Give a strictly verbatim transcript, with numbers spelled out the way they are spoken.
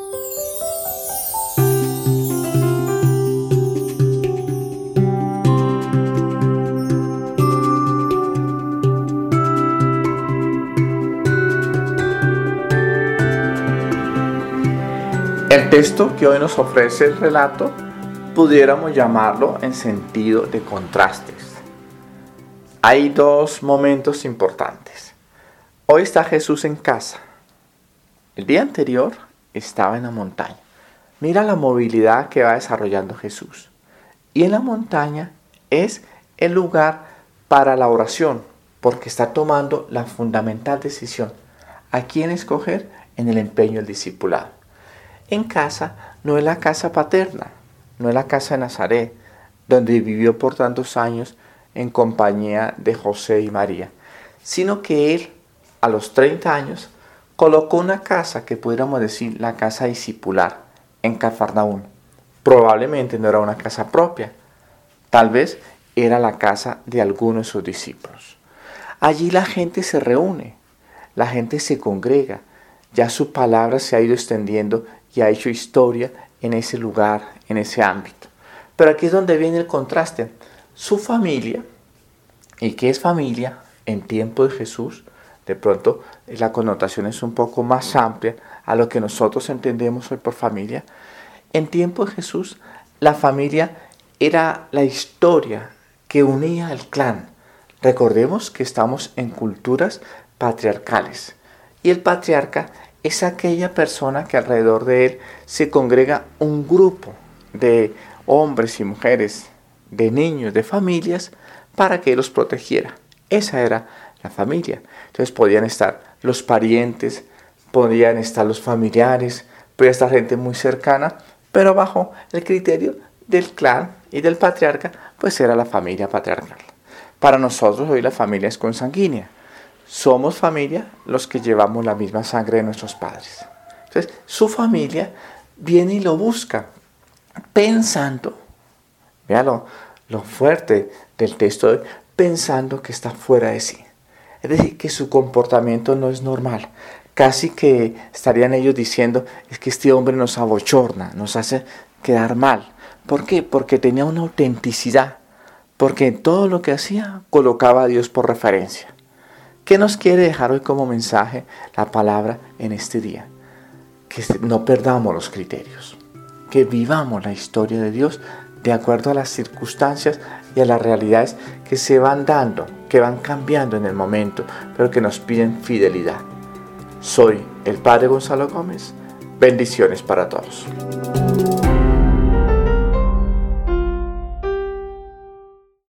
El texto que hoy nos ofrece el relato pudiéramos llamarlo en sentido de contrastes. Hay dos momentos importantes. Hoy está Jesús en casa. El día anterior estaba en la montaña. Mira la movilidad que va desarrollando Jesús. Y en la montaña es el lugar para la oración, porque está tomando la fundamental decisión. ¿A quién escoger? En el empeño del discipulado. En casa no es la casa paterna, no es la casa de Nazaret, donde vivió por tantos años en compañía de José y María, sino que él, a los treinta años, colocó una casa que pudiéramos decir la casa discipular en Cafarnaúm. Probablemente no era una casa propia, tal vez era la casa de alguno de sus discípulos. Allí la gente se reúne, la gente se congrega, ya su palabra se ha ido extendiendo y ha hecho historia en ese lugar, en ese ámbito. Pero aquí es donde viene el contraste. Su familia, ¿y qué es familia? En tiempo de Jesús, de pronto la connotación es un poco más amplia a lo que nosotros entendemos hoy por familia. En tiempo de Jesús, la familia era la historia que unía al clan. Recordemos que estamos en culturas patriarcales y el patriarca es aquella persona que alrededor de él se congrega un grupo de hombres y mujeres, de niños, de familias, para que los protegiera. Esa era la familia. Entonces podían estar los parientes, podían estar los familiares, podía estar gente muy cercana, pero bajo el criterio del clan y del patriarca, pues era la familia patriarcal. Para nosotros hoy la familia es consanguínea. Somos familia los que llevamos la misma sangre de nuestros padres. Entonces, su familia viene y lo busca, pensando, vea lo, lo fuerte del texto de hoy, pensando que está fuera de sí. Es decir, que su comportamiento no es normal. Casi que estarían ellos diciendo, es que este hombre nos abochorna, nos hace quedar mal. ¿Por qué? Porque tenía una autenticidad, porque en todo lo que hacía colocaba a Dios por referencia. ¿Qué nos quiere dejar hoy como mensaje la palabra en este día? Que no perdamos los criterios, que vivamos la historia de Dios de acuerdo a las circunstancias y a las realidades que se van dando, que van cambiando en el momento, pero que nos piden fidelidad. Soy el Padre Gonzalo Gómez. Bendiciones para todos.